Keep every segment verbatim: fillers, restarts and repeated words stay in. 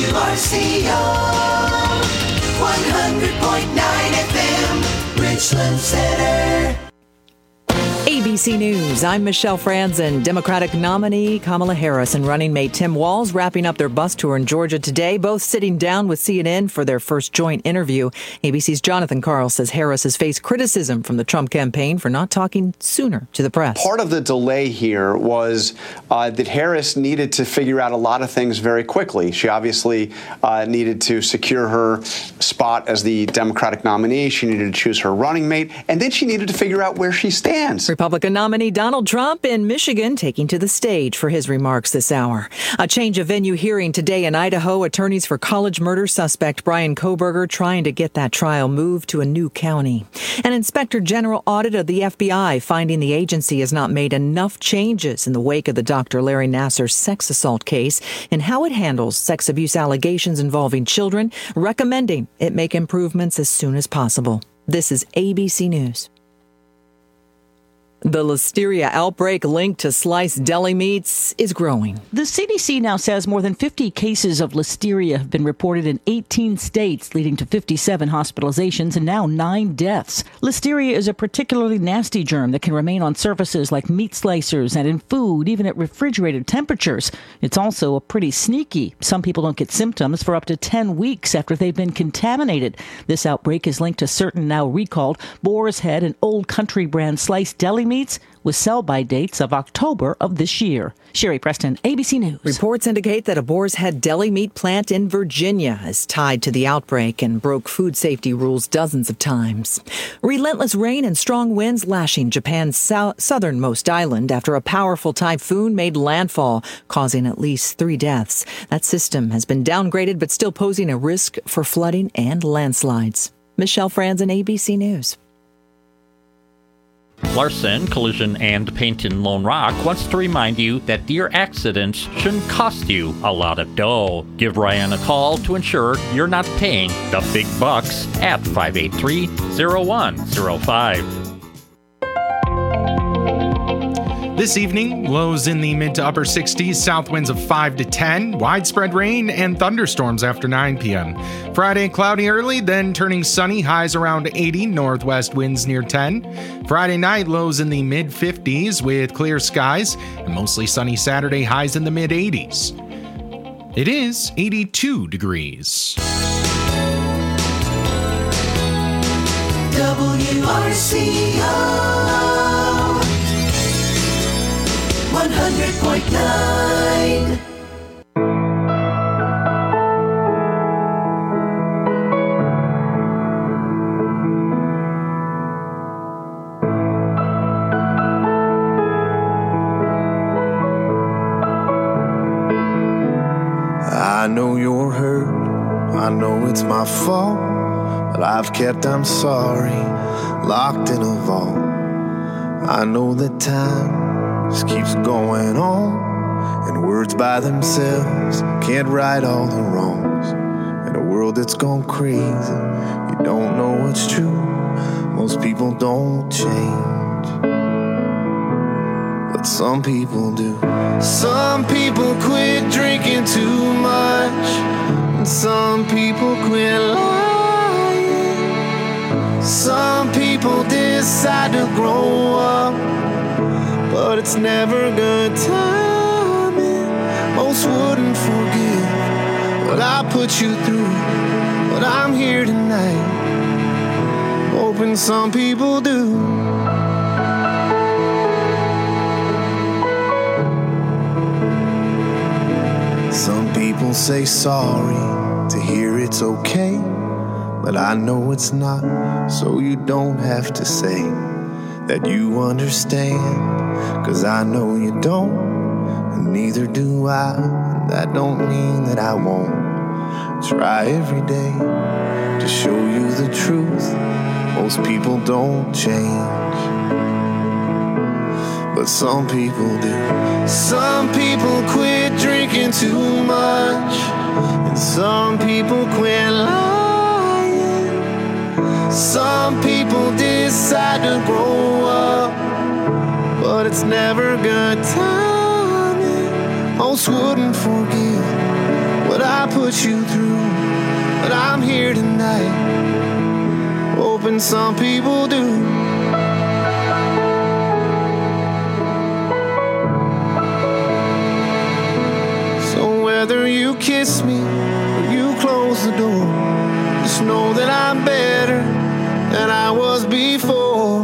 R C O, one hundred point nine F M, Richland Center. A B C News, I'm Michelle Franzen. Democratic nominee Kamala Harris and running mate Tim Walz wrapping up their bus tour in Georgia today, both sitting down with C N N for their first joint interview. A B C's Jonathan Karl says Harris has faced criticism from the Trump campaign for not talking sooner to the press. Part of the delay here was uh, that Harris needed to figure out a lot of things very quickly. She obviously uh, needed to secure her spot as the Democratic nominee. She needed to choose her running mate, and then she needed to figure out where she stands. Republican nominee Donald Trump in Michigan taking to the stage for his remarks this hour. A change of venue hearing today in Idaho. Attorneys for college murder suspect Bryan Kohberger trying to get that trial moved to a new county. An inspector general audit of the F B I finding the agency has not made enough changes in the wake of the Doctor Larry Nassar sex assault case and how it handles sex abuse allegations involving children, recommending it make improvements as soon as possible. This is A B C News. The listeria outbreak linked to sliced deli meats is growing. The C D C now says more than fifty cases of listeria have been reported in eighteen states, leading to fifty-seven hospitalizations and now nine deaths. Listeria is a particularly nasty germ that can remain on surfaces like meat slicers and in food, even at refrigerated temperatures. It's also a pretty sneaky. Some people don't get symptoms for up to ten weeks after they've been contaminated. This outbreak is linked to certain now recalled Boar's Head and Old Country brand sliced deli meats with sell-by dates of October of this year. Sherry Preston, A B C News. Reports indicate that a Boar's Head deli meat plant in Virginia is tied to the outbreak and broke food safety rules dozens of times. Relentless rain and strong winds lashing Japan's sou- southernmost island after a powerful typhoon made landfall, causing at least three deaths. That system has been downgraded but still posing a risk for flooding and landslides. Michelle Franzen, A B C News. Larson Collision and Paint in Lone Rock wants to remind you that deer accidents shouldn't cost you a lot of dough. Give Ryan a call to ensure you're not paying the big bucks at five eight three, zero one zero five. This evening, lows in the mid to upper sixties, south winds of five to ten, widespread rain and thunderstorms after nine p.m. Friday, cloudy early, then turning sunny, highs around eighty, northwest winds near ten. Friday night, lows in the mid fifties with clear skies, and mostly sunny Saturday, highs in the mid eighties. It is eighty-two degrees. W R C O, one hundred point nine. I know you're hurt, I know it's my fault, but I've kept I'm sorry locked in a vault. I know that time just keeps going on, and words by themselves can't right all the wrongs. In a world that's gone crazy, you don't know what's true. Most people don't change, but some people do. Some people quit drinking too much, and some people quit lying. Some people decide to grow up, but it's never good timing. Most wouldn't forgive what I put you through, but I'm here tonight, hoping some people do. Some people say sorry to hear it's okay, but I know it's not, so you don't have to say that you understand, 'cause I know you don't, and neither do I. And that don't mean that I won't try every day to show you the truth. Most people don't change, but some people do. Some people quit drinking too much, and some people quit lying. Some people decide to grow up, but it's never good timing. Most wouldn't forgive what I I put you through, but I'm here tonight, hoping some people do. So whether you kiss me or you close the door, just know that I'm better than I was before.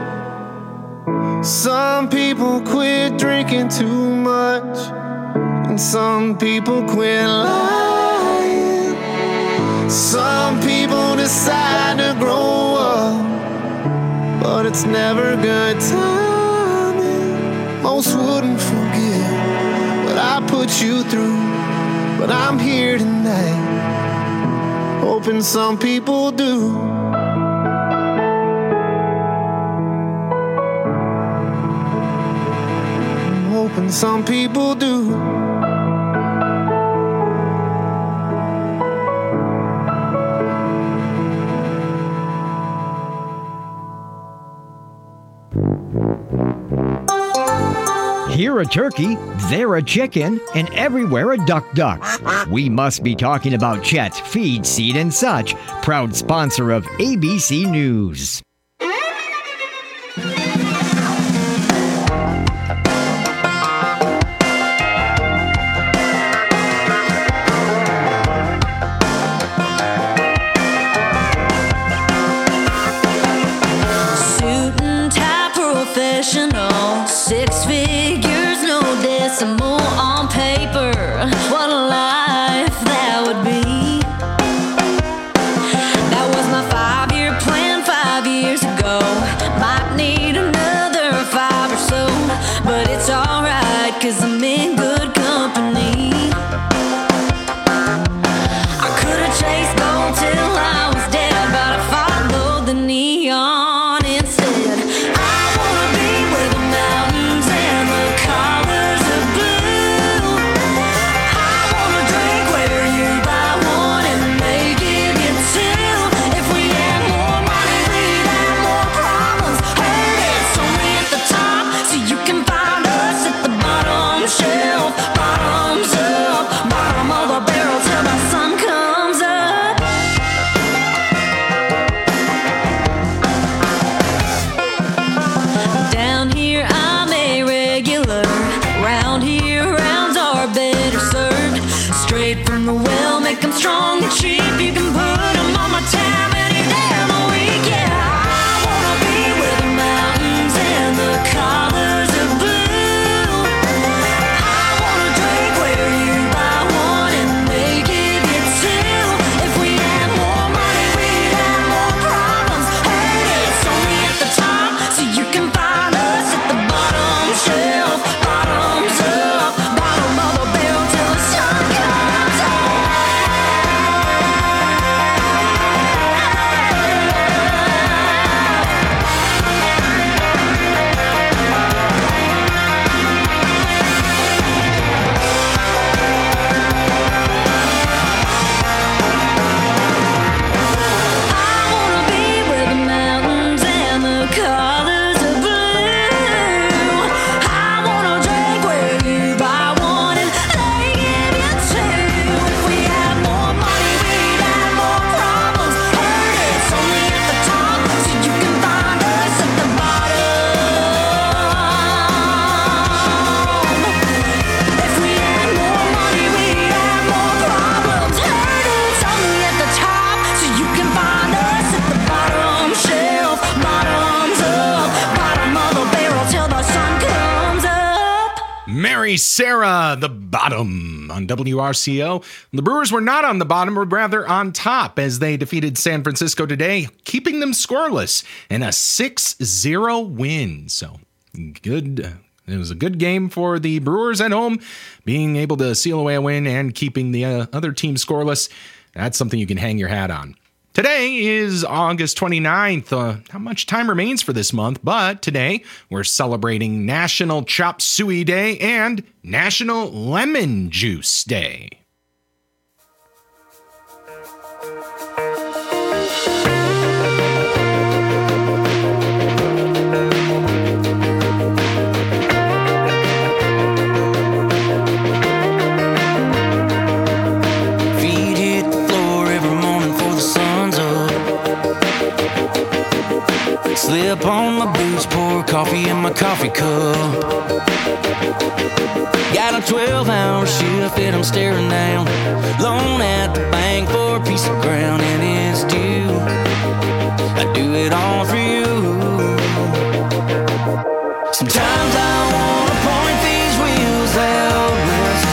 Some people quit drinking too much, and some people quit lying. Some people decide to grow up, but it's never good timing. Most wouldn't forgive what I put you through, but I'm here tonight, hoping some people do. I'm hoping some people do. Here a turkey, there a chicken, and everywhere a duck duck. We must be talking about Chet Feed, Seed and Such, proud sponsor of A B C News. Suit and tie professional, six figures, no decimal on paper. What a life that would be. That was my five-year plan five years ago. Might need another five or so, but it's alright, cause I'm in good company. I could've chased gold till I was dead, but I followed the neon instead. I wanna be where the mountains and the colors of blue. I wanna drink where you buy one and they give you two. If we had more money, we'd have more problems. Heard it's only at the top, so you can find us at the bottom shelf. Bottoms up, bottom of the barrel till the sun comes up. Down here I'm a regular. Round here rounds are better served. Straight from the well, make them strong and cheap. You can put them on my tab any day of the week. Yeah, I wanna be where the mountains and the colors of blue. I wanna drink where you buy one and they give you two. If we had more money, we'd have more problems. Heard it's only at the top, so you can find us at the bottom shelf. Bottoms up, bottom of the barrel till the sun comes up. I wanna be where the mountains and the colors of blue. I wanna drink where you buy one and they give you two. If we had more money, we'd have more problems. Heard it's only at the top, so you can find us at the bottom. If we had more money, we'd have more problems. Heard it's only at the top, so you can find us at the bottom shelf. Bottoms up, bottom of the barrel till the sun comes up. Mary Sarah, the bottom on W R C O. The Brewers were not on the bottom, but rather on top as they defeated San Francisco today, keeping them scoreless in a six zero win. So good. uh, It was a good game for the Brewers at home, being able to seal away a win and keeping the uh, other team scoreless. That's something you can hang your hat on. Today is August twenty-ninth. Uh, not much time remains for this month, but today we're celebrating National Chop Suey Day and National Lemon Juice Day. my coffee cup. Got a twelve hour shift and I'm staring down. Loan at the bank for a piece of ground, and it's due. I do it all for you. Sometimes I wanna point these wheels out west,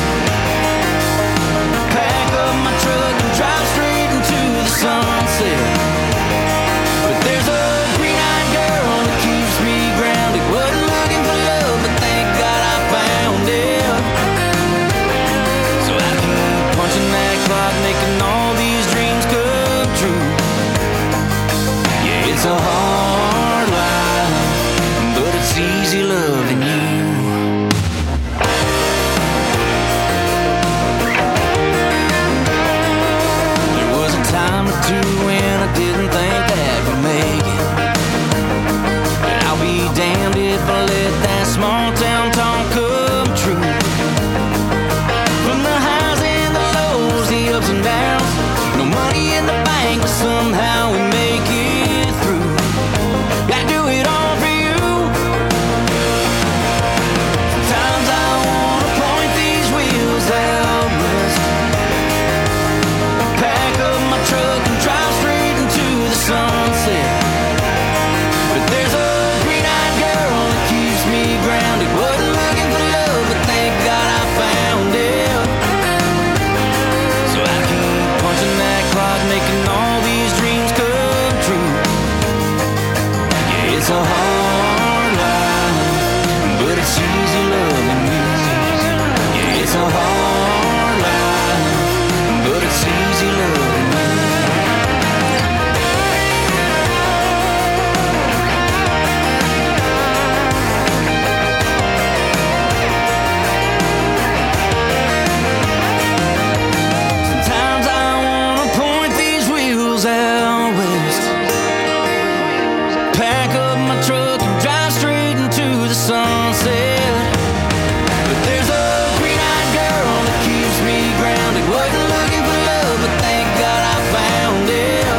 pack up my truck and drive straight into the sunset. But there's a green-eyed girl that keeps me grounded. Wasn't looking for love, but thank God I found it. So I keep punching that clock, making all these dreams come true. Yeah, it's a hard life, but it's easy loving you. There was a time or two when I didn't think that we'd make it, and I'll be damned if I let that small town talk come true. From the highs and the lows, the ups and downs, no money in the bank, but somehow we make it through. I do it all for you. Sometimes I wanna point these wheels out west, pack up my truck and drive straight into the sunset. But there's a green-eyed girl that keeps me grounded. Wasn't looking for love, but thank God I found it. So I keep punching that clock, making all these dreams come true. Yeah, it's a hard life, but it's easy loving you. Yeah, it's a hard life, but it's easy loving you. Sometimes I wanna point these wheels out west, pack up my truck and drive straight into the sunset. But there's a green-eyed girl that keeps me grounded. Wasn't looking for love, but thank God I found it.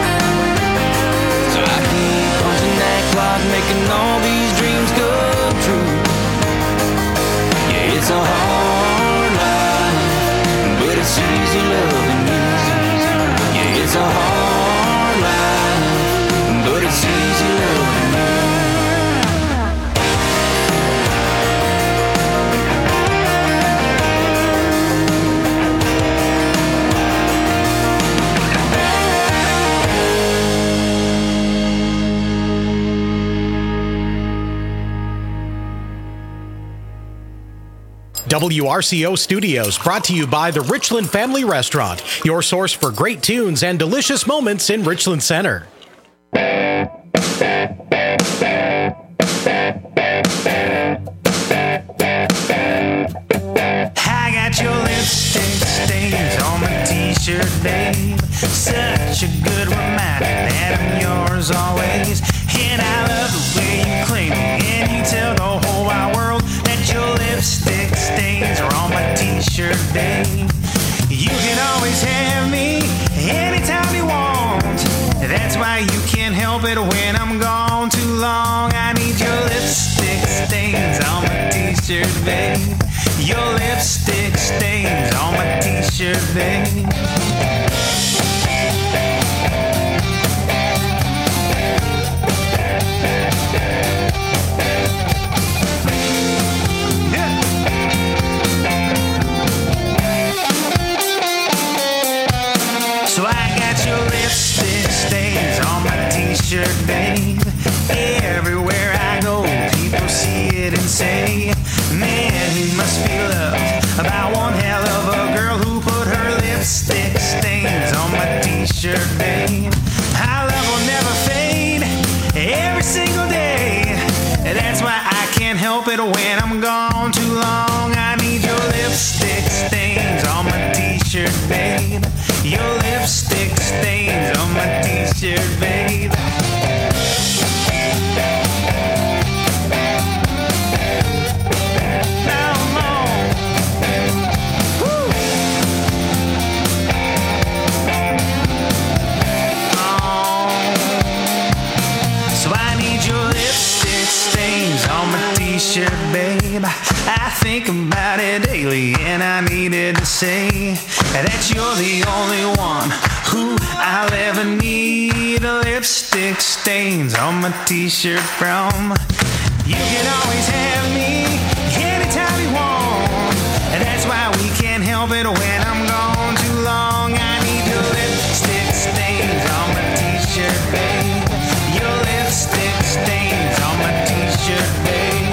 So I keep punching that clock, making all these dreams come true. Yeah, it's a hard life, but it's easy loving you. Yeah, it's a hard life, but it's easy loving you. W R C O Studios, brought to you by the Richland Family Restaurant, your source for great tunes and delicious moments in Richland Center. I got your lipstick stains on my t-shirt, babe. Such a good reminder that I'm yours always. And I love the way you clean me, and you tell the whole wide world that your lipstick stains are on my t-shirt, babe. You can always have me anytime you want. That's why you can't help it when I'm gone too long. I need your lipstick stains on my t-shirt, babe. Your lipstick stains on my t-shirt, babe. So I got your lipstick stains on my t-shirt, babe. Everywhere I go, people see it and say, man, he must be loved by one hell of a girl who put her lipstick stains on my t-shirt, babe. Our love will never fade every single day. That's why I can't help it when I'm gone too long. I need your lipstick stains on my t-shirt, babe. Your lipstick stains on my t-shirt, babe. So I need your lipstick stains on my I think about it daily, and I needed to say that you're the only one who I'll ever need. Lipstick stains on my t-shirt from. You can always have me anytime you want. That's why we can't help it when I'm gone too long. I need your lipstick stains on my t-shirt, babe. Your lipstick stains on my t-shirt, babe.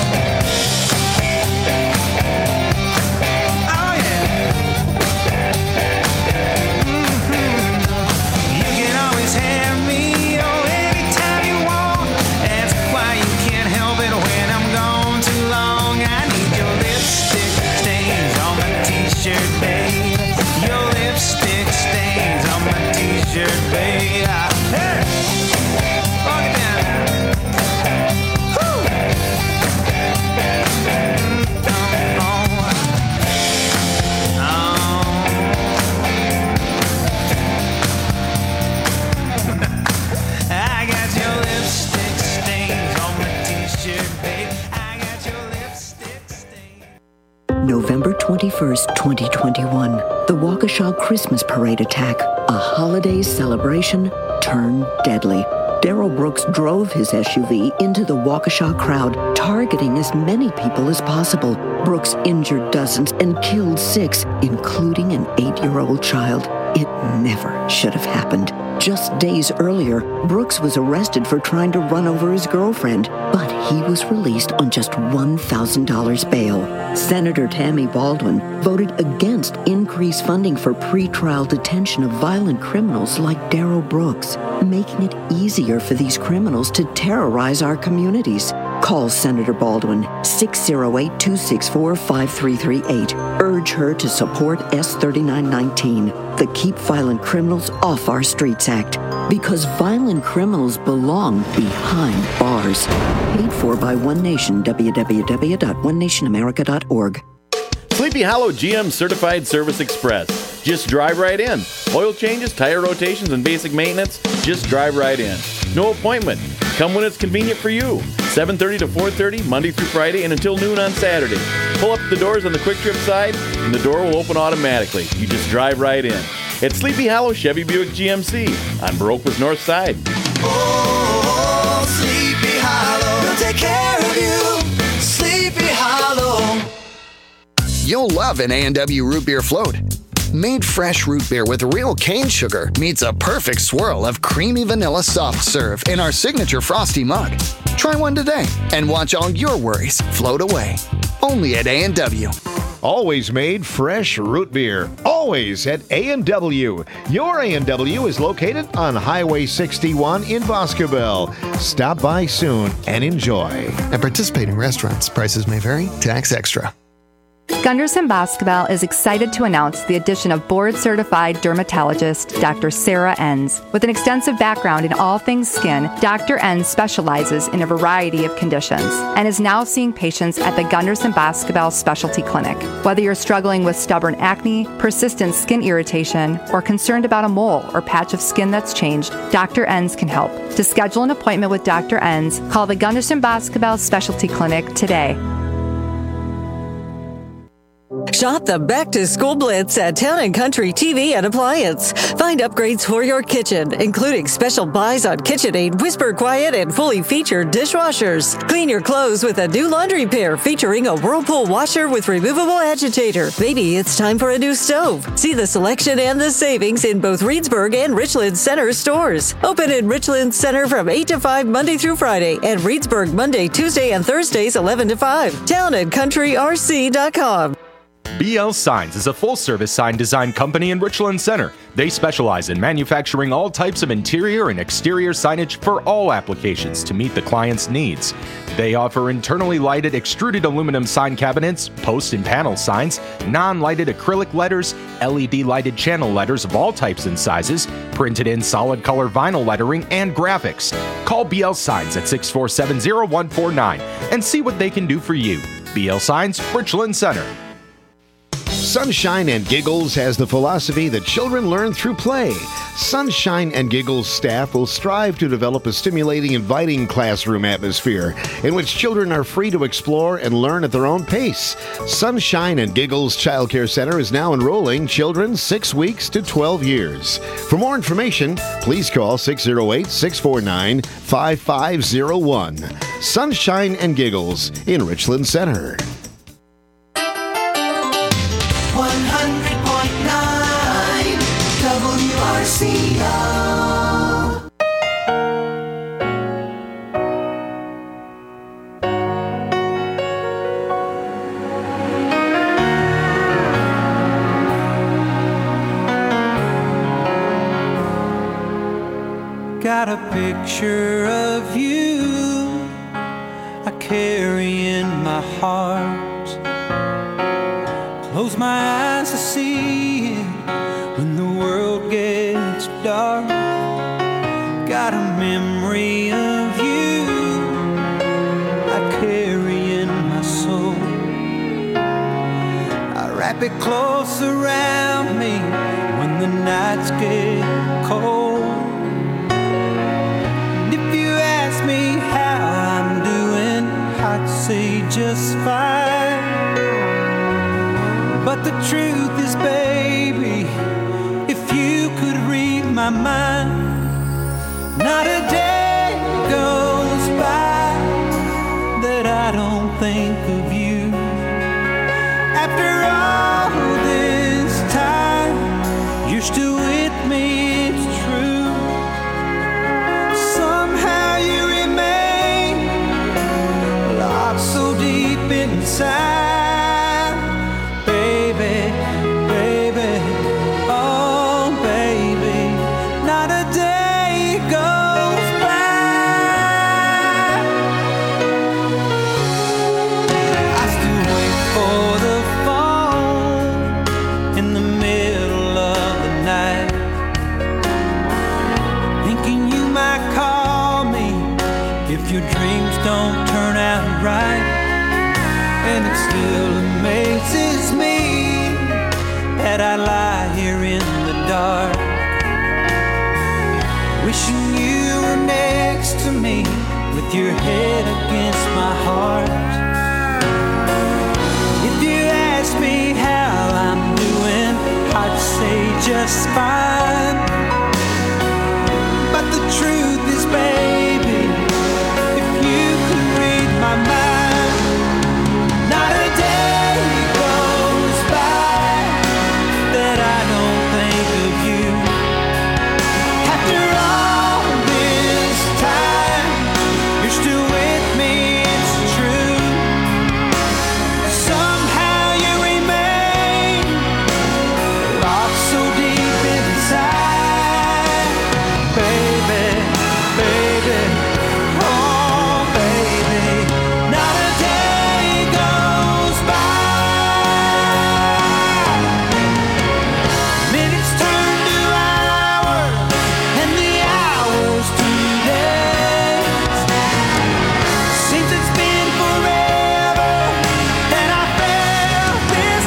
Oh yeah. Mm-hmm. You can always have me, oh, anytime you want. That's why you can't help it when I'm gone too long. I need your lipstick stains on my t-shirt, babe. Your lipstick stains on my t-shirt, babe. Hey! Walk it down. Woo! Oh, oh. I got your lipstick stains on my t-shirt, babe. I got your lipstick stains. November twenty-first, twenty twenty-one. The Waukesha Christmas Parade attack. A holiday celebration turned deadly. Darrell Brooks drove his S U V into the Waukesha crowd, targeting as many people as possible. Brooks injured dozens and killed six, including an eight-year-old child. It never should have happened. Just days earlier, Brooks was arrested for trying to run over his girlfriend, but he was released on just one thousand dollars bail. Senator Tammy Baldwin voted against increased funding for pretrial detention of violent criminals like Darrell Brooks, making it easier for these criminals to terrorize our communities. Call Senator Baldwin, six oh eight, two six four, five three three eight. Urge her to support S thirty-nine nineteen, the Keep Violent Criminals Off Our Streets Act, because violent criminals belong behind bars. Paid for by One Nation, w w w dot one nation america dot org. Sleepy Hollow G M Certified Service Express. Just drive right in. Oil changes, tire rotations, and basic maintenance, just drive right in. No appointment. Come when it's convenient for you. seven thirty to four thirty, Monday through Friday, and until noon on Saturday. Pull up the doors on the Quick Trip side, and the door will open automatically. You just drive right in. It's Sleepy Hollow Chevy Buick G M C on Baroqua's North Side. Oh, Sleepy Hollow, we'll take care of you. Sleepy Hollow. You'll love an A and W root beer float. Made fresh root beer with real cane sugar meets a perfect swirl of creamy vanilla soft serve in our signature frosty mug. Try one today and watch all your worries float away. Only at A and W. Always made fresh root beer. Always at A and W. Your A and W is located on Highway sixty-one in Boscobel. Stop by soon and enjoy. At participating restaurants, prices may vary. Tax extra. Gunderson Boscobel is excited to announce the addition of board-certified dermatologist Doctor Sarah Enns. With an extensive background in all things skin, Doctor Enns specializes in a variety of conditions and is now seeing patients at the Gunderson Boscobel Specialty Clinic. Whether you're struggling with stubborn acne, persistent skin irritation, or concerned about a mole or patch of skin that's changed, Doctor Enns can help. To schedule an appointment with Doctor Enns, call the Gunderson Boscobel Specialty Clinic today. Shop the back-to-school blitz at Town and Country T V and Appliance. Find upgrades for your kitchen, including special buys on KitchenAid, Whisper Quiet, and fully featured dishwashers. Clean your clothes with a new laundry pair featuring a Whirlpool washer with removable agitator. Maybe it's time for a new stove. See the selection and the savings in both Reedsburg and Richland Center stores. Open in Richland Center from eight to five Monday through Friday, and Reedsburg Monday, Tuesday, and Thursdays eleven to five. town and country r c dot com. B L Signs is a full-service sign design company in Richland Center. They specialize in manufacturing all types of interior and exterior signage for all applications to meet the client's needs. They offer internally lighted extruded aluminum sign cabinets, post and panel signs, non-lighted acrylic letters, L E D lighted channel letters of all types and sizes, printed in solid color vinyl lettering, and graphics. Call B L Signs at six four seven, zero one four nine and see what they can do for you. B L Signs, Richland Center. Sunshine and Giggles has the philosophy that children learn through play. Sunshine and Giggles staff will strive to develop a stimulating, inviting classroom atmosphere in which children are free to explore and learn at their own pace. Sunshine and Giggles Child Care Center is now enrolling children six weeks to twelve years. For more information, please call six oh eight, six four nine, five five oh one. Sunshine and Giggles in Richland Center. one hundred point nine W R C O. Got a picture of you I carry in my heart. Close my eyes to see it when the world gets dark. Got a memory of you I carry in my soul. I wrap it close around me when the nights get cold. Me how I'm doing, I'd say just fine. But the truth is, baby, if you could read my mind, not a day goes by that I don't think of you. After all this time, you're still with me, it's true. Somehow you so deep inside, baby, baby, oh baby, not a day goes by. I still wait for the phone in the middle of the night, thinking you might call me if your dreams don't turn out right. And it still amazes me that I lie here in the dark, wishing you were next to me with your head against my heart. If you ask me how I'm doing, I'd say just fine. But the truth is, baby, if you could read my mind, not a day goes by that I don't think of you. After all this time, you're still with me, it's true. Somehow you remain locked so deep inside, baby, baby, oh baby, not a day goes by. Minutes turn to hours, and the hours to days. Seems it's been forever that I felt this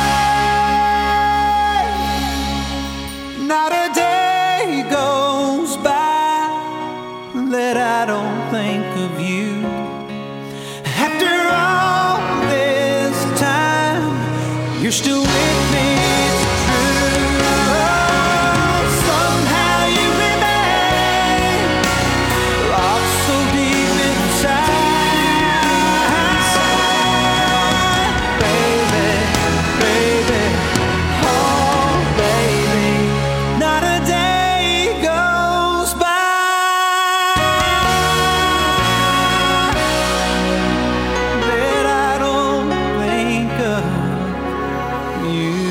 way. Not a day goes by that I don't think of you. After all this time, you're still with me, it's true. Somehow you remain locked so deep inside, baby, baby, oh baby, not a day goes by that I don't think of you.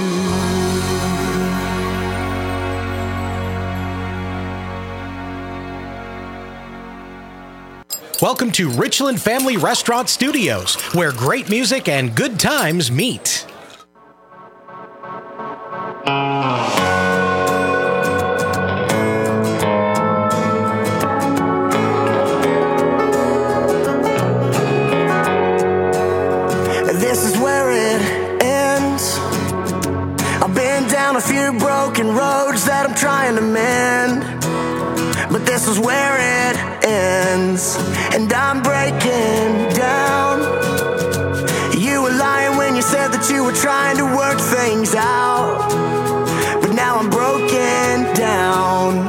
Welcome to Richland Family Restaurant Studios, where great music and good times meet. This is where it ends. few broken roads that I'm trying to mend, but this is where it ends, and I'm breaking down. You were lying when you said that you were trying to work things out, but now I'm broken down.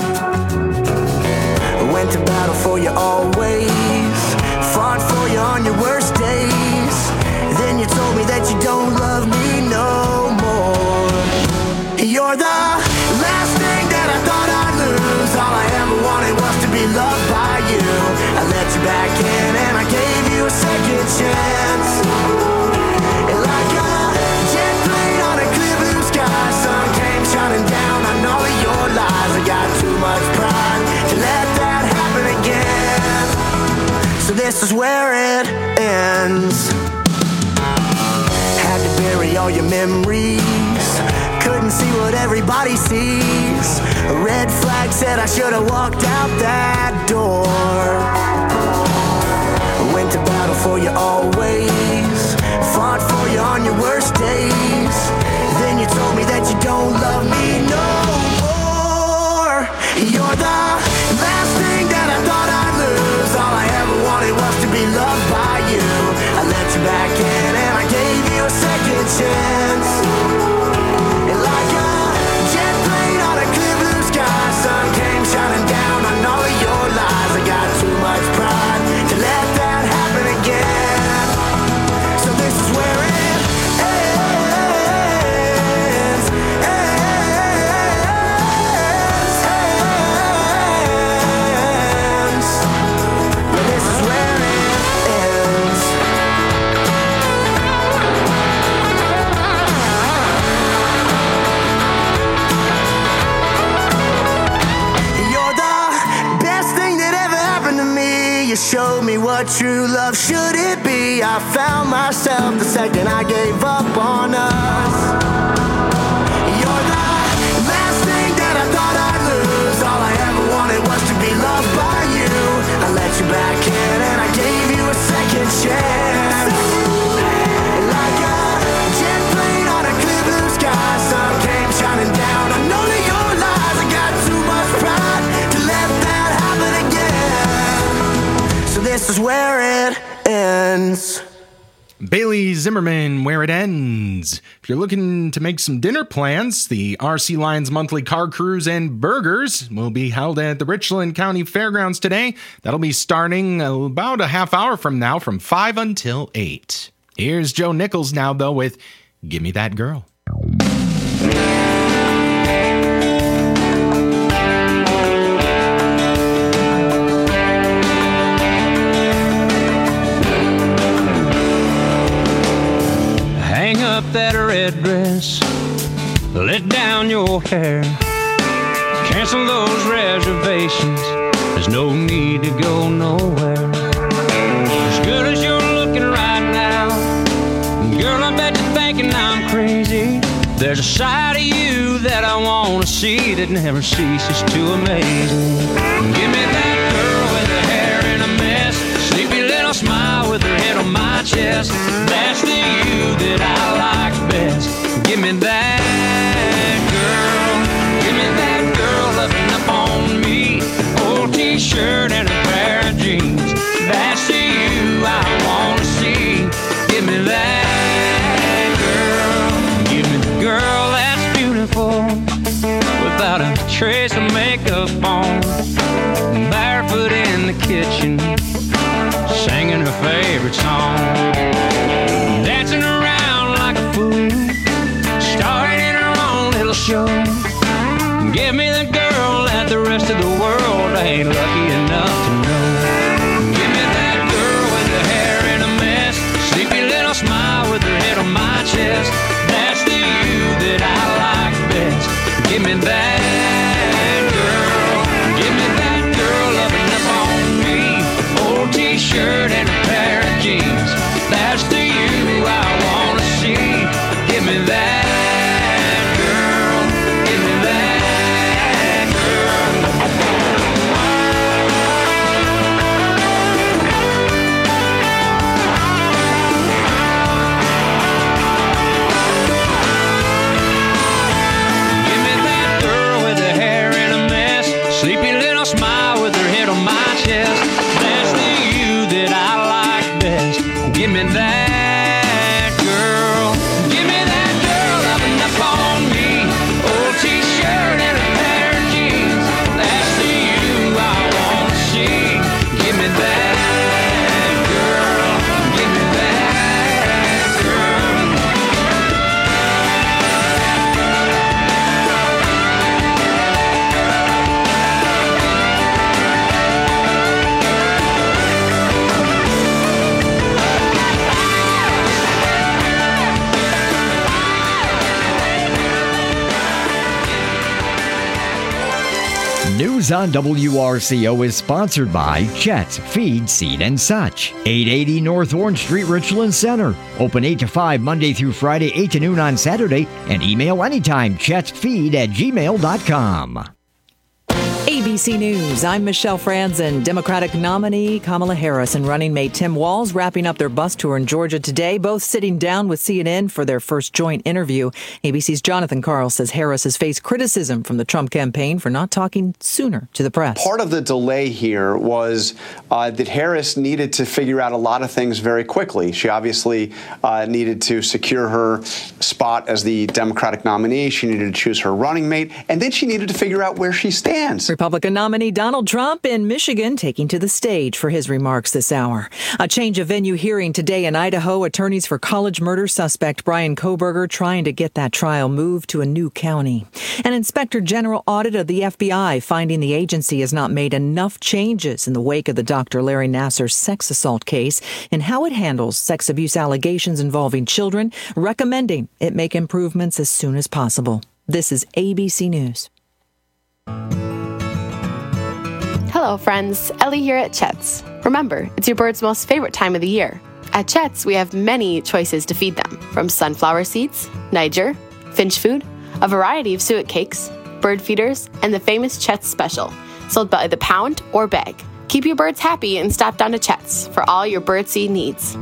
I went to battle for you always, fought for you on your worst days. Then you told me that you don't love me no more. You're the last thing that I thought I'd lose. All I ever wanted was to be loved by you. I let you back in and I gave you a second chance. And like a jet plane on a clear blue sky, sun came shining down on all of your lies. I got too much pride to let that happen again. So this is where it ends. Had to bury all your memories, couldn't see what everybody sees. A red flag said I should have walked out that door. I went to battle for you always, fought for you on your worst days. Then you told me that you don't love me no more. You're the last thing that I thought I'd lose. All I ever wanted was to be loved by you. I let you back in and I gave you a second chance. And like a jet plane on a clear blue sky, sun came shining down on all of your lies. I got too much pride to let that happen again. So this is where it ends, ends, ends. Yeah, this is where it ends. You're the best thing that ever happened to me. You showed me what true love should it be. I found myself the second I gave up on us. You're the last thing that I thought I'd lose. All I ever wanted was to be loved by you. I let you back in and I gave you a second chance. And like a jet plane on a clear blue sky, sun came shining down on all of your lies. I got too much pride to let that happen again. So this is where it ends. Bailey Zimmerman, Where It Ends. If you're looking to make some dinner plans, the R C Lions monthly car cruise and burgers will be held at the Richland County Fairgrounds today. That'll be starting about a half hour from now from five until eight. Here's Joe Nichols now, though, with Give Me That Girl. Hang up that red dress, let down your hair, cancel those reservations, there's no need to go nowhere. As good as you're looking right now, girl, I bet you're thinking I'm crazy. There's a side of you that I want to see that never ceases to amaze me. Give me that girl with her hair in a mess, sleepy little smile with her head on my chest. That's the you that I like best. Give me that girl, give me that girl loving up on me. Old t-shirt and a pair of jeans. That's the you I want to see. Give me that girl, give me the girl that's beautiful, without a trace of makeup on, barefoot in the kitchen, singing her favorite song, dancing around like a fool, starring in her own little show. Give me the girl that the rest of the world ain't lucky enough to know. Give me that girl with her hair in a mess, sleepy little smile with her head on my chest. That's the you that I like best. Give me that girl, give me that girl loving up on me. Old t-shirt and a pair of jeans. That's the you I wanna see. Give me that girl, give me that girl. News on W R C O is sponsored by Chet's Feed, Seed, and Such. eight eighty North Orange Street, Richland Center. Open eight to five Monday through Friday, eight to noon on Saturday. And email anytime, chetsfeed at gmail dot com. A B C News, I'm Michelle Franzen. Democratic nominee Kamala Harris and running mate Tim Walz wrapping up their bus tour in Georgia today, both sitting down with C N N for their first joint interview. A B C's Jonathan Karl says Harris has faced criticism from the Trump campaign for not talking sooner to the press. Part of the delay here was uh, that Harris needed to figure out a lot of things very quickly. She obviously uh, needed to secure her spot as the Democratic nominee. She needed to choose her running mate, and then she needed to figure out where she stands. Republican nominee Donald Trump in Michigan taking to the stage for his remarks this hour. A change of venue hearing today in Idaho. Attorneys for college murder suspect Bryan Kohberger trying to get that trial moved to a new county. An inspector general audit of the F B I finding the agency has not made enough changes in the wake of the Doctor Larry Nassar sex assault case and how it handles sex abuse allegations involving children, recommending it make improvements as soon as possible. This is A B C News. Hello, friends. Ellie here at Chet's. Remember, it's your bird's most favorite time of the year. At Chet's, we have many choices to feed them, from sunflower seeds, Niger, finch food, a variety of suet cakes, bird feeders, and the famous Chet's Special, sold by the pound or bag. Keep your birds happy and stop down to Chet's for all your birdseed needs.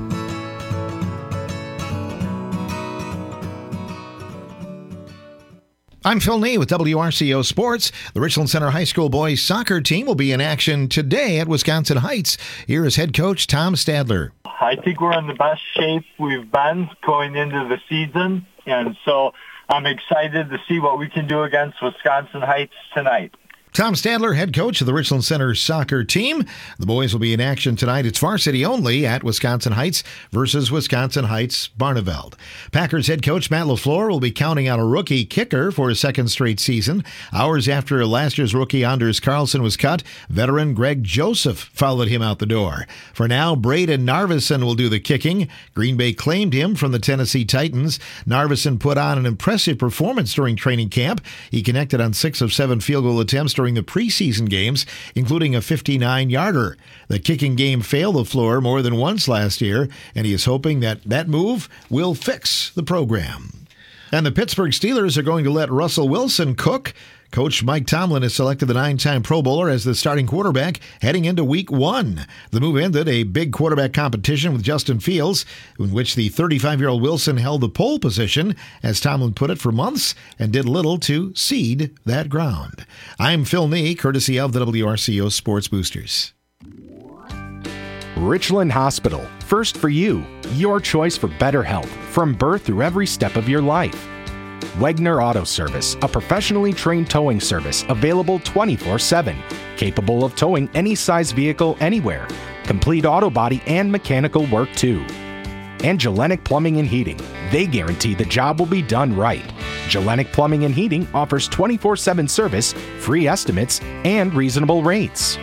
I'm Phil Nee with W R C O Sports. The Richland Center High School boys soccer team will be in action today at Wisconsin Heights. Here is head coach Tom Stadler. I think we're in the best shape we've been going into the season, and so I'm excited to see what we can do against Wisconsin Heights tonight. Tom Stadler, head coach of the Richland Center soccer team. The boys will be in action tonight. It's varsity only at Wisconsin Heights versus Wisconsin Heights Barneveld. Packers head coach Matt LaFleur will be counting on a rookie kicker for a second straight season. Hours after last year's rookie Anders Carlson was cut, veteran Greg Joseph followed him out the door. For now, Braden Narveson will do the kicking. Green Bay claimed him from the Tennessee Titans. Narveson put on an impressive performance during training camp. He connected on six of seven field goal attempts during the preseason games, including a fifty-nine yarder. The kicking game failed LaFleur more than once last year, and he is hoping that that move will fix the program. And the Pittsburgh Steelers are going to let Russell Wilson cook. Coach Mike Tomlin has selected the nine-time Pro Bowler as the starting quarterback heading into week one. The move ended a big quarterback competition with Justin Fields, in which the thirty-five-year-old Wilson held the pole position, as Tomlin put it, for months, and did little to seed that ground. I'm Phil Nee, courtesy of the W R C O Sports Boosters. Richland Hospital. First for you. Your choice for better health from birth through every step of your life. Wegner Auto Service, a professionally trained towing service available twenty-four seven, capable of towing any size vehicle anywhere. Complete auto body and mechanical work too. And Gelenic Plumbing and Heating. They guarantee the job will be done right. Gelenic Plumbing and Heating offers twenty-four seven service, free estimates, and reasonable rates.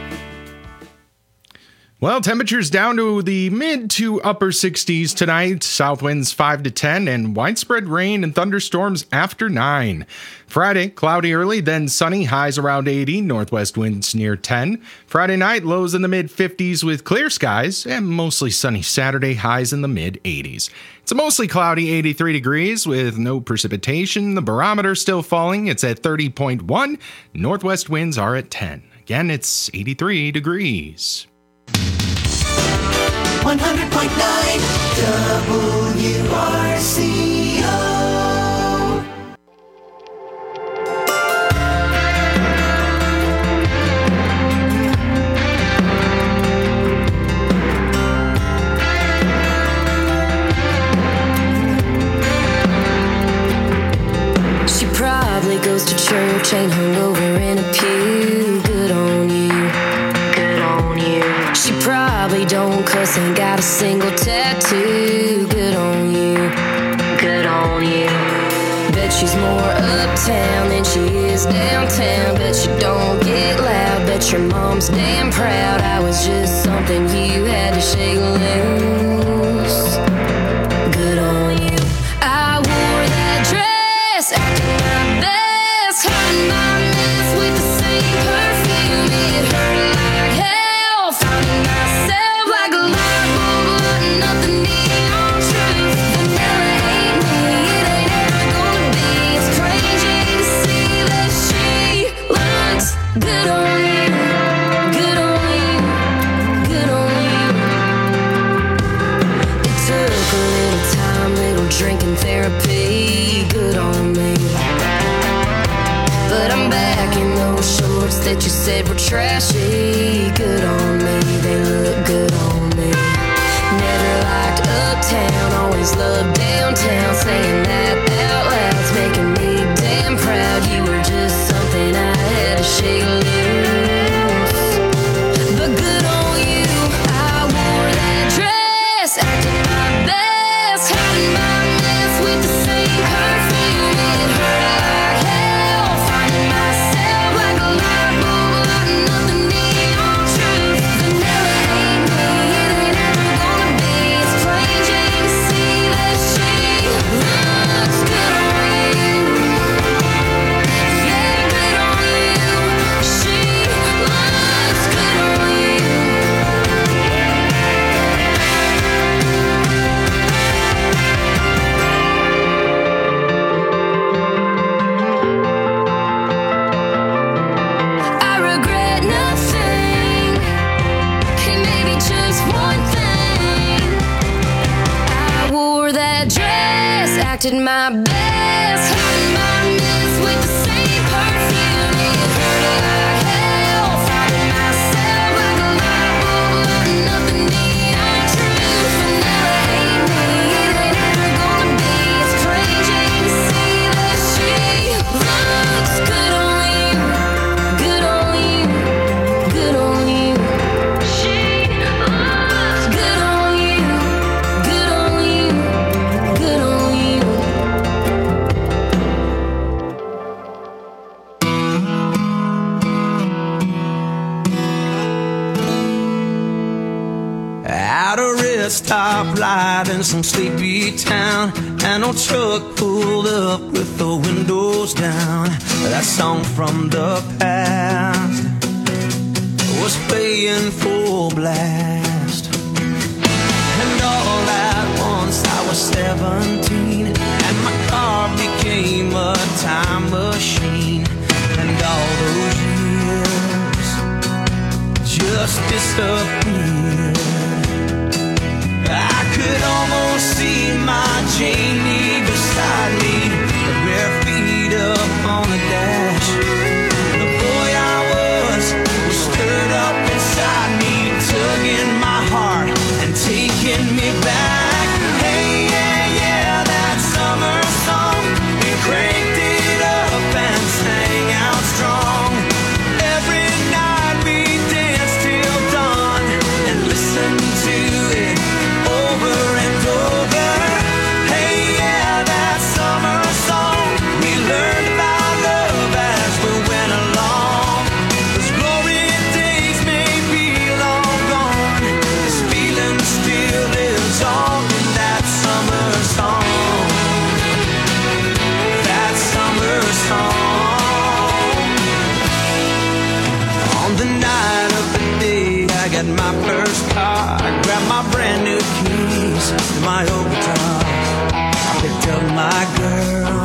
Well, temperatures down to the mid to upper sixties tonight. South winds five to ten and widespread rain and thunderstorms after nine. Friday, cloudy early, then sunny, highs around eighty, northwest winds near ten. Friday night, lows in the mid fifties with clear skies, and mostly sunny Saturday, highs in the mid eighties. It's a mostly cloudy eighty-three degrees with no precipitation. The barometer still falling. It's at thirty point one. Northwest winds are at ten. Again, it's eighty-three degrees. one hundred point nine W R C O. She probably goes to church, ain't hungover in a pew. Good on you, good on you. She probably don't cuss, ain't got a single tattoo. Good on you, good on you. Bet she's more uptown than she is downtown. Bet you don't get loud, bet your mom's damn proud. I was just something you had to shake loose. Good on you. I wore that dress, acting my best, hiding my mess with the same perfume. Good on you, good on you, good on you. It took a little time, little drinking therapy. Good on me. But I'm back in those shorts that you said were trashy. Good on me, they look good on me. Never liked uptown, always loved downtown. Saying that out loud's making me damn proud. You were just something I had to shake loose. But good on you, I wore that dress, acting my best, hiding my mess with the same perfume. It hurt like hell, finding myself like a light bulb, lighting up the neon truth. Vanilla ain't me, it ain't ever gonna be. It's plain Jane to see that she looks good on you. Yeah, good on you. She looks good on you. I regret nothing. Hey, maybe just one thing. I wore that dress, acted my best, hiding my mess with the same perfume. It hurt like hell, finding myself like a light bulb, lighting up the neon truth. Vanilla ain't me, it ain't ever gonna be. It's plain Jane to see that she looks good on you, good on you, good on you. She looks good on you, good on you, good on you. At a red stoplight in some sleepy town, and old truck pulled up with the windows down. That song from the past was playing full blast. And all at once I was seventeen, and my car became a time machine. And all those years just disappeared. I could almost see my Janie beside me, her bare feet up on the dash. The boy I was was stirred up inside me, tugging my heart and taking me back. Hey, yeah, yeah, that summer song, we cranked it up and sang out strong. Every night we danced till dawn and listened to it over and over. Hey, yeah, that summer song, we learned about love as we went along. Those glorious days may be long gone, this feeling still lives on in that summer song. That summer song. On the night of the day I got my first car, I grabbed my brand new keys to my old guitar. I picked up my girl,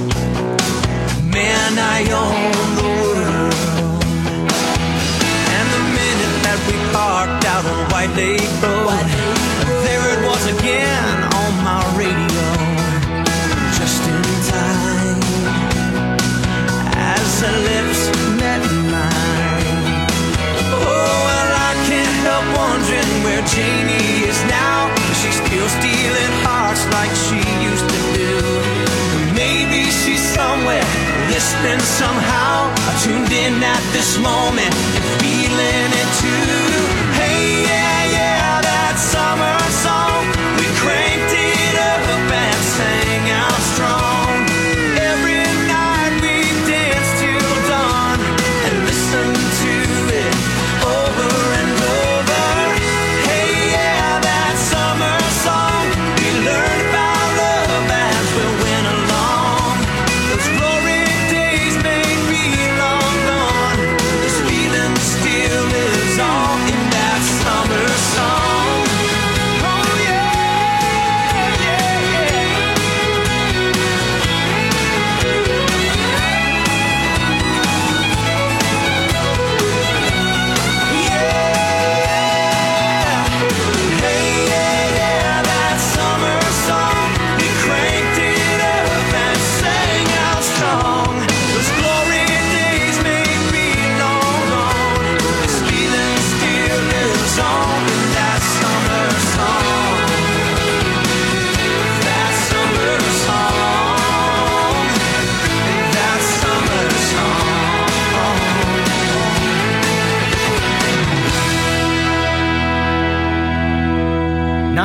man, I own the world. And the minute that we parked out on White Lake Road, there it was again on my radio, just in time as her lips met mine. Oh, well, I can't help wondering where Janie is now. She's still stealing hearts like she used to do. Maybe she's somewhere listening somehow, tuned in at this moment and feeling it too. Hey, yeah, yeah, that summer song, we cranked it up and sang out strong. Every night we danced till dawn and listened to it over and over. Hey, yeah, that summer song, we learned about love as we went along. Those glory days may be long gone, this feeling still lives on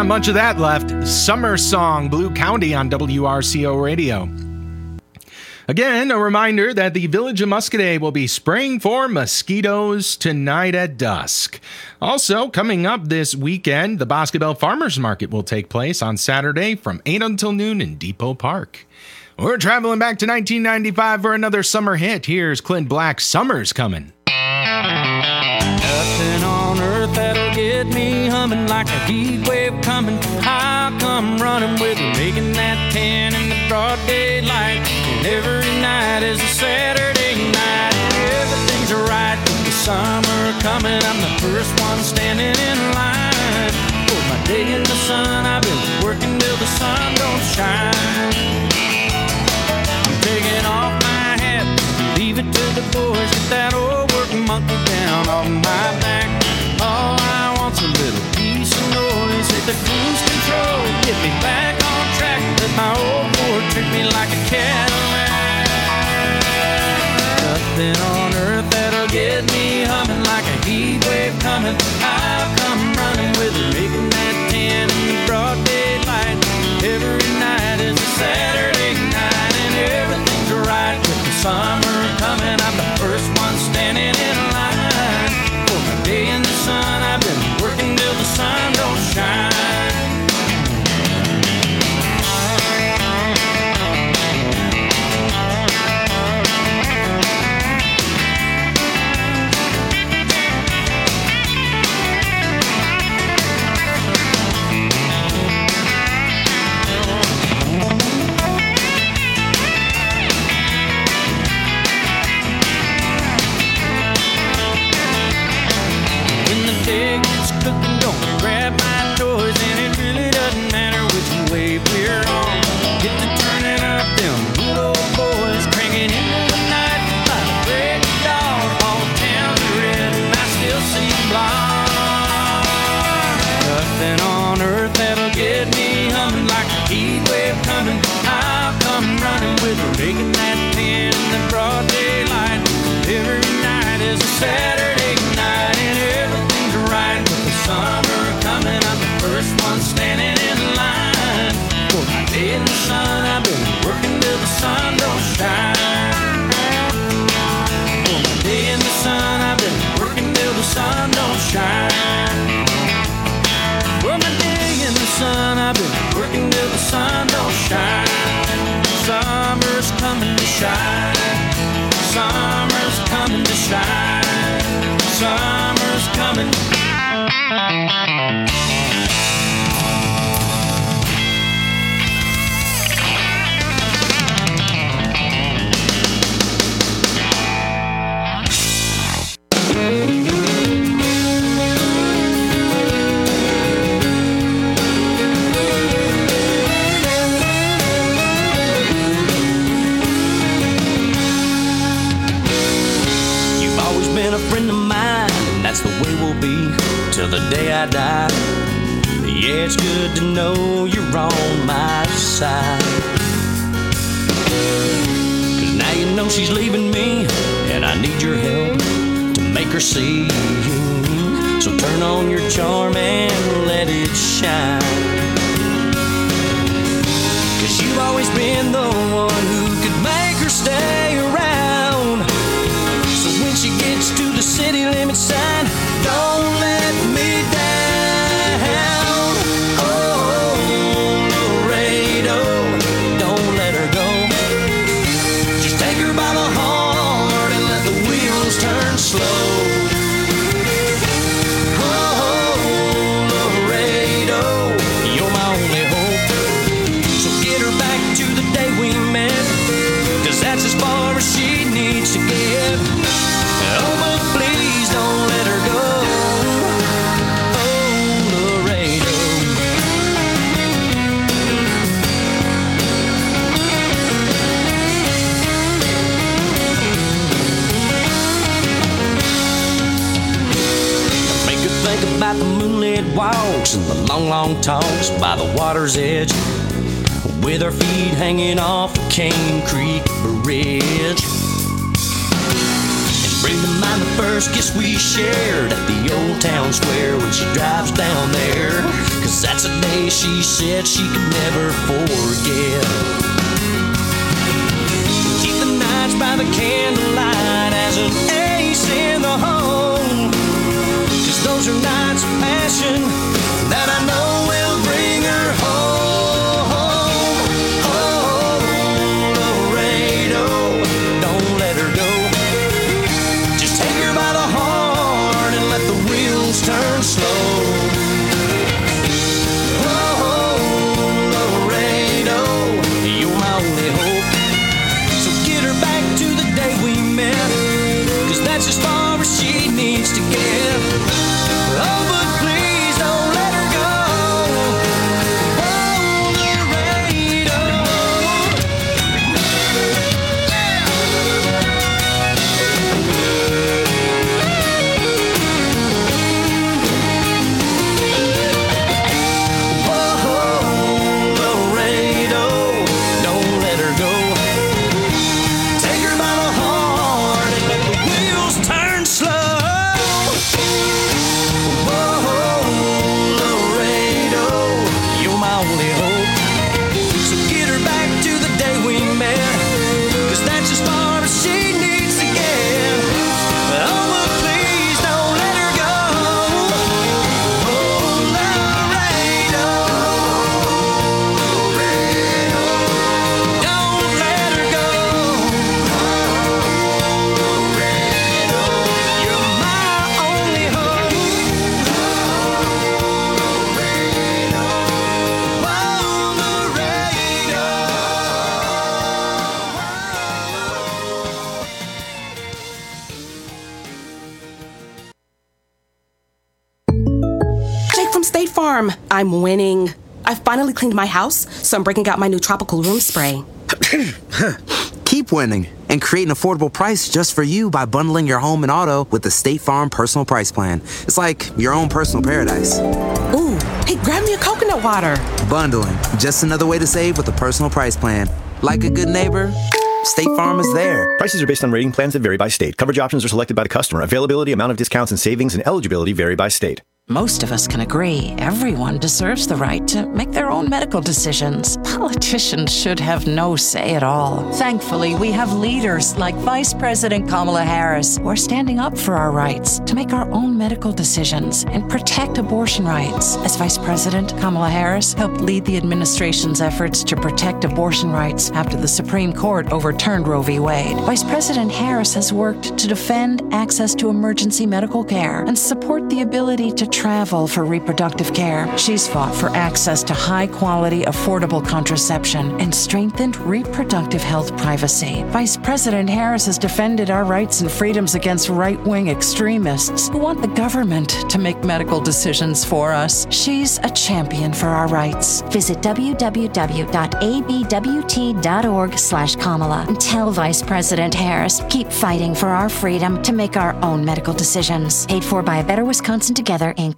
bunch of that left. Summer Song, Blue County on W R C O Radio. Again, a reminder that the Village of Muscoda will be spraying for mosquitoes tonight at dusk. Also, coming up this weekend, the Boscobel Farmers Market will take place on Saturday from eight until noon in Depot Park. We're traveling back to nineteen ninety-five for another summer hit. Here's Clint Black's Summer's Coming. Nothing on earth that'll get me humming like a heat wave coming. I'll come running with her, making that tan in the broad daylight. And every night is a Saturday night. Everything's right with the summer coming. I'm the first one standing in line for my day in the sun. I've been working till the sun don't shine. I'm taking off my hat, leave it to the boys. Get that old working monkey down on my back. All I want's a little piece of noise. Hit the cruise control, get me back on track. Let my old Ford treat me like a Cadillac. Nothing on earth that'll get me humming like a heat wave coming. I'll come running with her, making that tan in the broad daylight. Every night is a Saturday night, and everything's right with the summer coming. I'm the first one standing in line for my day in the sun. I've been working till the sun don't shine. Cooking, don't grab my toys, and it really doesn't matter which way we're on. Get to turning up them good old boys, cranking into the night like a break of dawn. All town's red and I still see blonde. Nothing on earth that'll get me humming like a heat wave coming. I'll come running with her, making that tan in the broad daylight. Every night is a Saturday night, and everything's right. Summer coming, I'm the first one standing in line for my day in the sun. I've been working till the sun don't shine. For my day in the sun, I've been working till the sun don't shine. For my day in the sun, I've been working till the sun don't shine. Summer's coming to shine. Summer's coming to shine. Summer's coming. You've always been a friend of mine, and that's the way we'll be till the day I die. Yeah, it's good to know you're on my side. Cause now you know she's leaving me, and I need your help to make her see. So turn on your charm and let it shine. Cause you've always been the one who could make her stay around. So when she gets to the city limit sign, don't let me down. Oh, Laredo, don't let her go. Just take her by the heart and let the wheels turn slow. Oh, Laredo, you're my only hope. So get her back to the day we met, cause that's as far as she needs to get. Oh, but please don't let her go. About the moonlit walks and the long, long talks by the water's edge, with our feet hanging off a Cane Creek bridge. And bring to mind the first kiss we shared at the old town square when she drives down there. 'cause that's a day she said she could never forget. Keep the nights by the candlelight as an ace in the home, 'cause those are nights of passion that I know will bring her home. Oh, Laredo, don't let her go. Just take her by the heart and let the wheels turn slow. Oh, Laredo, you're my only hope. So get her back to the day we met, 'cause that's as far as she needs to get. Oh, but please don't let her go. Oh, Laredo. Oh, Laredo, don't let her go. Take her by the heart and let the wheels turn slow. Only hope. So get her back to the day we met, 'cause that's as far as she needs to get. Oh, but please don't let her go. Oh, Laredo, Laredo, don't let her go. Laredo, you're my only hope. State Farm. I'm winning. I finally cleaned my house, so I'm breaking out my new tropical room spray. Keep winning and create an affordable price just for you by bundling your home and auto with the State Farm Personal Price Plan. It's like your own personal paradise. Ooh, hey, grab me a coconut water. Bundling, just another way to save with a personal price plan. Like a good neighbor, State Farm is there. Prices are based on rating plans that vary by state. Coverage options are selected by the customer. Availability, amount of discounts and savings, and eligibility vary by state. Most of us can agree everyone deserves the right to make their own medical decisions. Politicians should have no say at all. Thankfully, we have leaders like Vice President Kamala Harris who are standing up for our rights to make our own medical decisions and protect abortion rights. As Vice President, Kamala Harris helped lead the administration's efforts to protect abortion rights after the Supreme Court overturned Roe v. Wade. Vice President Harris has worked to defend access to emergency medical care and support the ability to travel for reproductive care. She's fought for access to high-quality, affordable contraception and strengthened reproductive health privacy. Vice President Harris has defended our rights and freedoms against right-wing extremists who want the government to make medical decisions for us. She's a champion for our rights. Visit w w w dot a b w t dot org slash Kamala and tell Vice President Harris, keep fighting for our freedom to make our own medical decisions. Paid for by Better Wisconsin Together, Incorporated.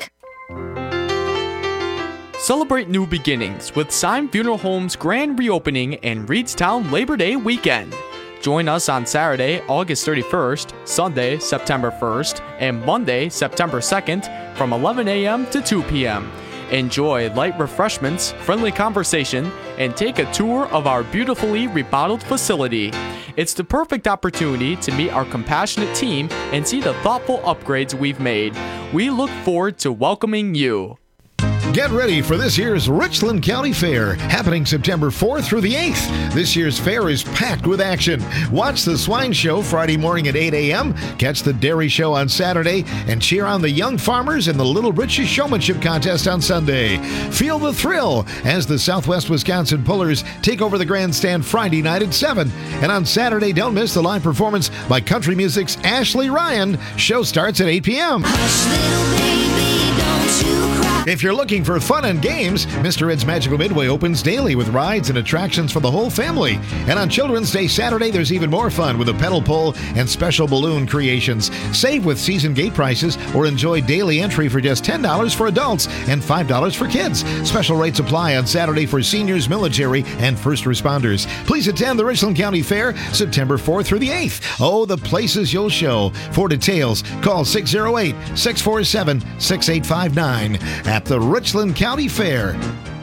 Celebrate new beginnings with Syme Funeral Home's grand reopening and Reedstown Labor Day weekend. Join us on Saturday, August thirty-first, Sunday, September first, and Monday, September second from eleven a.m. to two p.m. Enjoy light refreshments, friendly conversation, and take a tour of our beautifully remodeled facility. It's the perfect opportunity to meet our compassionate team and see the thoughtful upgrades we've made. We look forward to welcoming you. Get ready for this year's Richland County Fair, happening September fourth through the eighth. This year's fair is packed with action. Watch the Swine Show Friday morning at eight a.m., catch the Dairy Show on Saturday, and cheer on the young farmers in the Little Britches Showmanship Contest on Sunday. Feel the thrill as the Southwest Wisconsin Pullers take over the grandstand Friday night at seven. And on Saturday, don't miss the live performance by country music's Ashley Ryan. Show starts at eight p.m. If you're looking for fun and games, Mister Ed's Magical Midway opens daily with rides and attractions for the whole family. And on Children's Day Saturday, there's even more fun with a pedal pole and special balloon creations. Save with season gate prices or enjoy daily entry for just ten dollars for adults and five dollars for kids. Special rates apply on Saturday for seniors, military, and first responders. Please attend the Richland County Fair September fourth through the eighth. Oh, the places you'll show. For details, call six oh eight, six four seven, six eight five nine. at the Richland County Fair.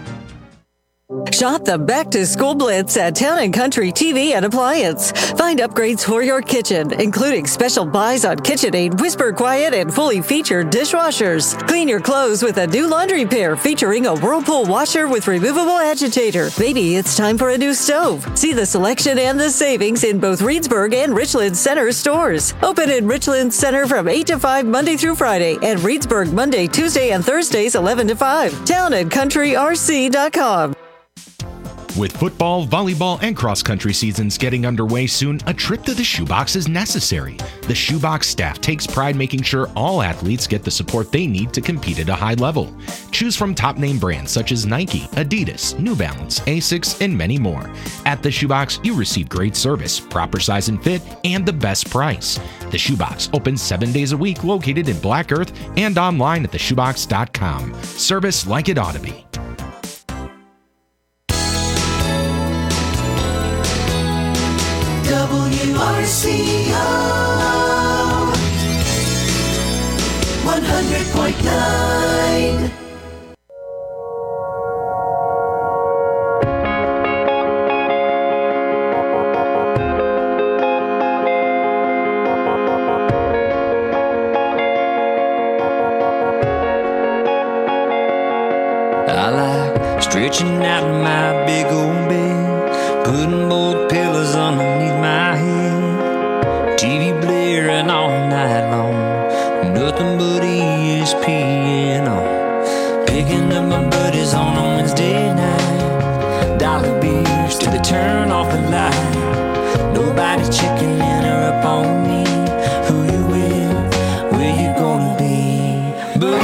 Shop the Back to School Blitz at Town and Country T V and Appliance. Find upgrades for your kitchen, including special buys on KitchenAid, Whisper Quiet, and fully featured dishwashers. Clean your clothes with a new laundry pair featuring a Whirlpool washer with removable agitator. Maybe it's time for a new stove. See the selection and the savings in both Reedsburg and Richland Center stores. Open in Richland Center from eight to five Monday through Friday, and Reedsburg Monday, Tuesday, and Thursdays eleven to five. town and country r c dot com. With football, volleyball, and cross-country seasons getting underway soon, a trip to the Shoebox is necessary. The Shoebox staff takes pride making sure all athletes get the support they need to compete at a high level. Choose from top-name brands such as Nike, Adidas, New Balance, Asics, and many more. At the Shoebox, you receive great service, proper size and fit, and the best price. The Shoebox opens seven days a week, located in Black Earth, and online at the shoebox dot com. Service like it ought to be. W R C O one hundred point nine. I like stretching out in my big old bed, putting both pillows underneath my head, T V blaring all night long, nothing but E S P N on, picking up my buddies on a Wednesday night, dollar beers till they turn off the light, nobody checking in or up on me, who you with, where you gonna be, but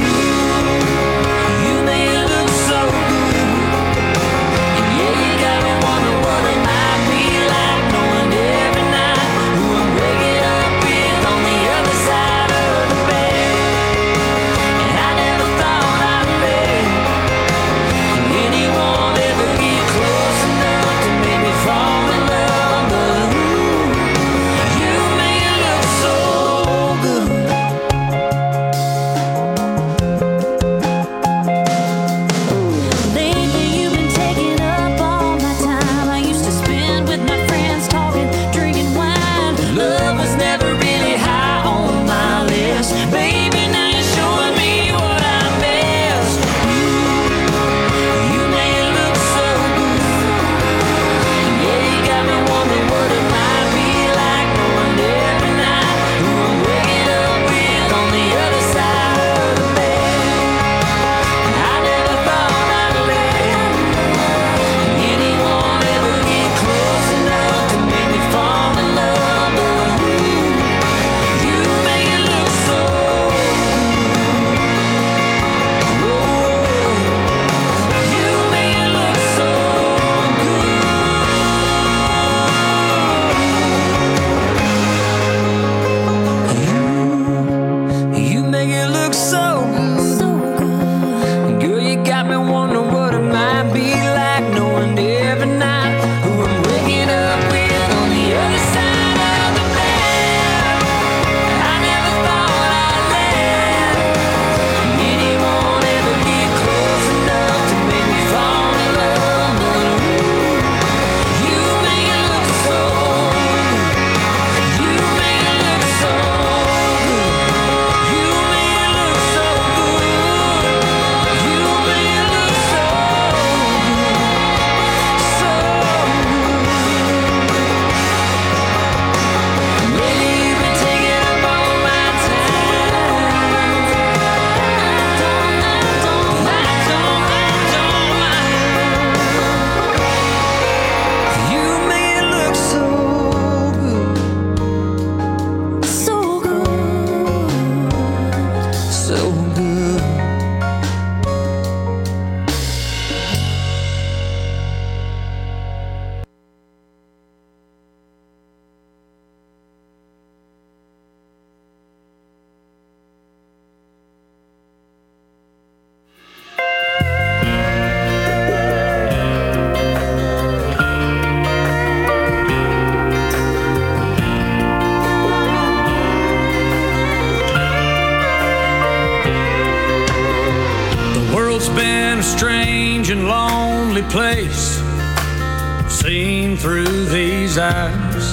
in a strange and lonely place, seen through these eyes.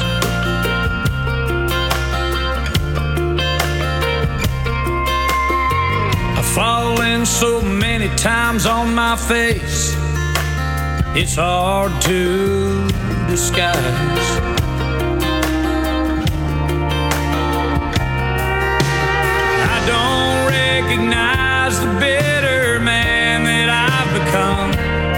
I've fallen so many times on my face, it's hard to disguise. I don't recognize the bitter man that I've become,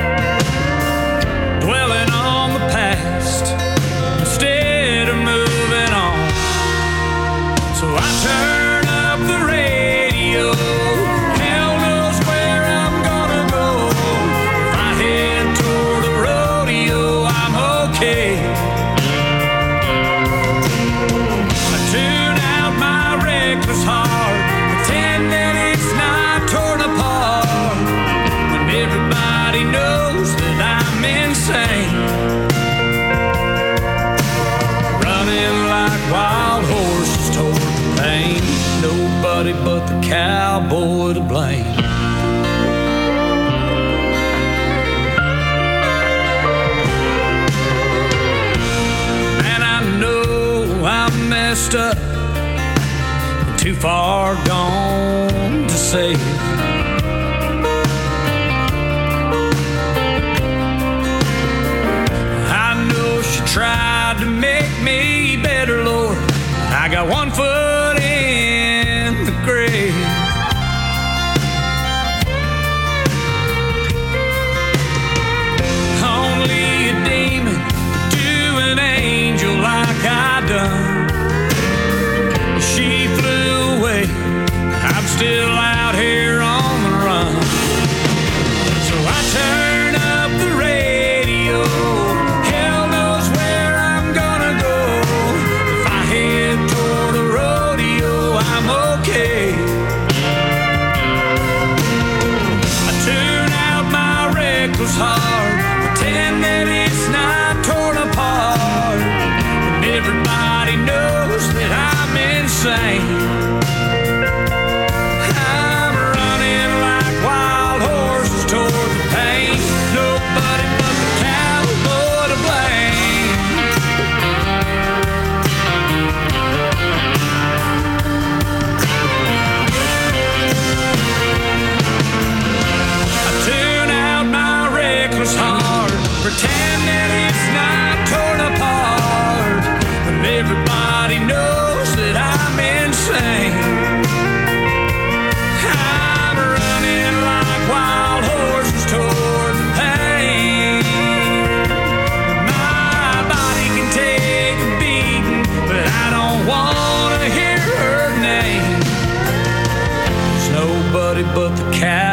dwelling on the past instead of moving on. So I turn up the radio, hell knows where I'm gonna go. If I head toward the rodeo, I'm okay. I tune out my reckless heart, pretend that it's not torn apart, when everybody knows that I'm insane. Running like wild horses toward the pain, nobody but the cowboy to blame. And I know I'm messed up, too far gone to save. I know she tried to make me better, Lord. I got one foot in the grave. Only a demon could do an angel like I done. She flew away, I'm still out here on the run. So I turn up the radio, hell knows where I'm gonna go. If I head toward the rodeo, I'm okay. I tune out my reckless heart, pretend that it's not torn apart, and everybody knows that I'm insane. I'm running like wild horses toward the pain, nobody but the cowboy to blame. I tune out my reckless heart, pretend that it's not torn apart, and everybody knows that I'm insane. I'm running like wild horses toward the pain. My body can take a beating, but I don't want to hear her name. There's nobody but the cow